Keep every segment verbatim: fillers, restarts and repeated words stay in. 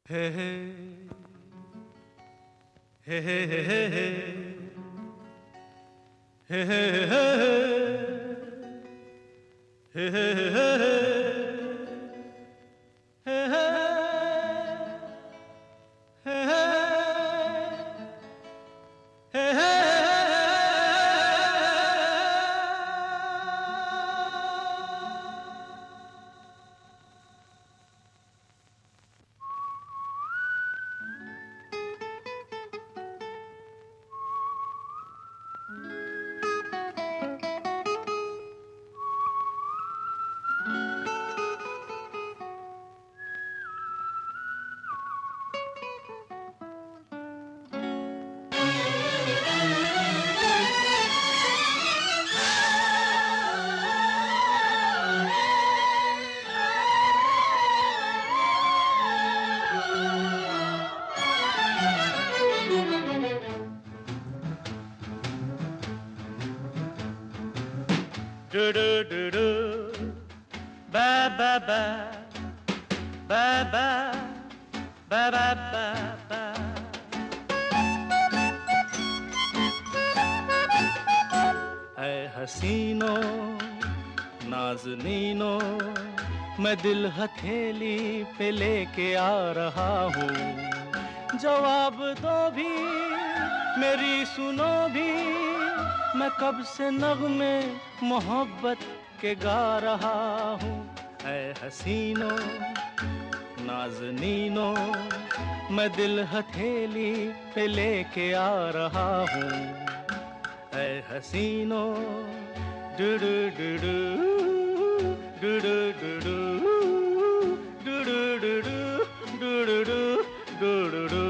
Hey hey hey hey hey hey hey hey hey hey hey do do do do ba ba ba ba ba ba ba ba ba ऐ हसीनों नाज़नीनों मैं दिल हथेली पे लेके आ रहा हूँ, जवाब दो भी मेरी सुनो भी, मैं कब से नग़्मे मोहब्बत के गा रहा हूँ। ऐ हसीनों नाज़नीनों मैं दिल हथेली पे लेके आ रहा हूँ, ऐ हसीनों डू डू डू डू डू डू डू डू डू डू डू डू डू डू डू डू।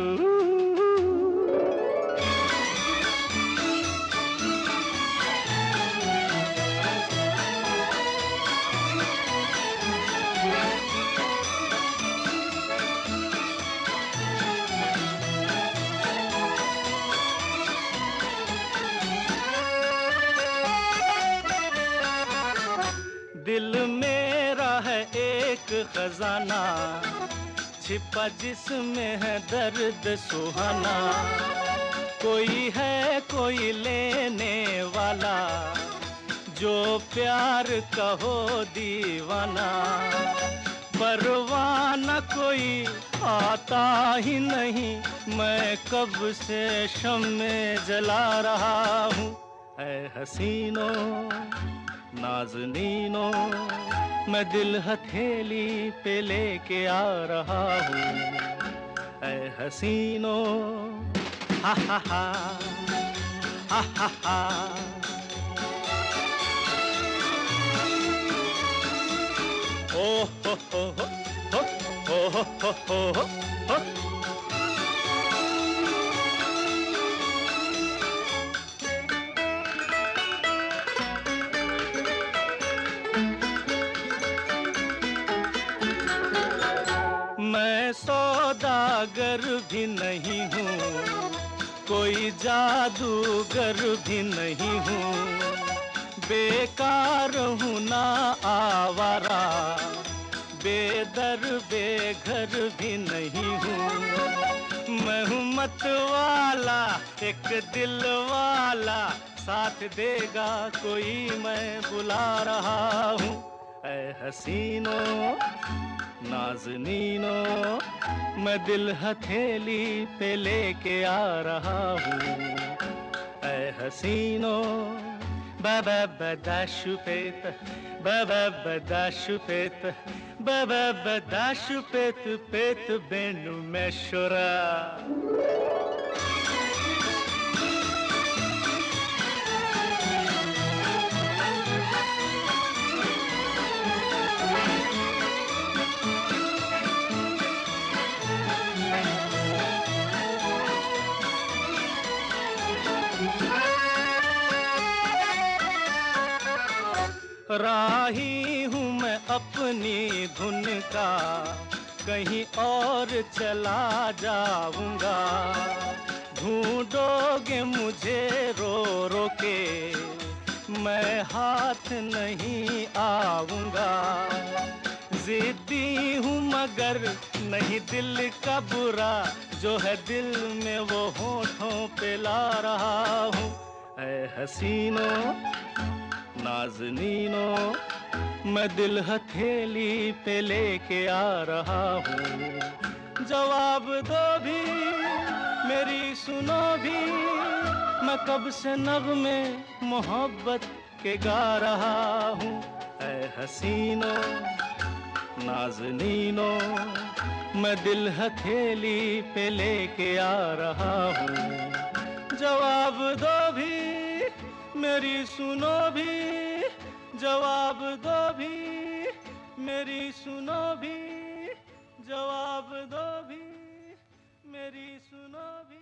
दिल मेरा है एक खजाना छिपा जिसमें है दर्द सुहाना, कोई है कोई लेने वाला जो प्यार का हो दीवाना, परवाना कोई आता ही नहीं, मैं कब से शम्मे जला रहा हूँ। ऐ हसीनों नाज़नीनों मैं दिल हथेली पे लेके आ रहा हूँ, ऐ हसीनों हा हा हा हा हा हा। ओ हो हो हो हो हो हो हो हो हो। मैं सौदागर भी नहीं हूँ, कोई जादूगर भी नहीं हूँ, बेकार हूँ ना आवारा, बेदर बेघर भी नहीं हूँ, मैं हूँ मत वाला एक दिल वाला, साथ देगा कोई मैं बुला रहा हूँ। ऐ हसीनों नाज़नीनों मैं दिल हथेली पे लेके आ रहा हूँ, ऐ हसीनों बाबा बदाशुपेत बाबा बदाशुपेत बाबा बदाशुपेत पेत बेनु मेशोरा। राही हूँ मैं अपनी धुन का, कहीं और चला जाऊंगा, ढूंढोगे मुझे रो रो के, मैं हाथ नहीं आऊंगा, जिद्दी हूँ मगर नहीं दिल का बुरा, जो है दिल में वो होठों पे ला रहा हूँ। ऐ हसीनों नाज़नीनों, मैं दिल हथेली पे लेके आ रहा हूँ। जवाब दो भी, मेरी सुनो भी, मैं कब से नग़्मे मोहब्बत के गा रहा हूँ। ऐ हसीनों नाज़नीनों, मैं दिल हथेली पे लेके आ रहा हूँ। जवाब दो भी, मेरी सुनो भी, जवाब दो भी, मेरी सुनो भी, जवाब दो भी, मेरी सुनो भी।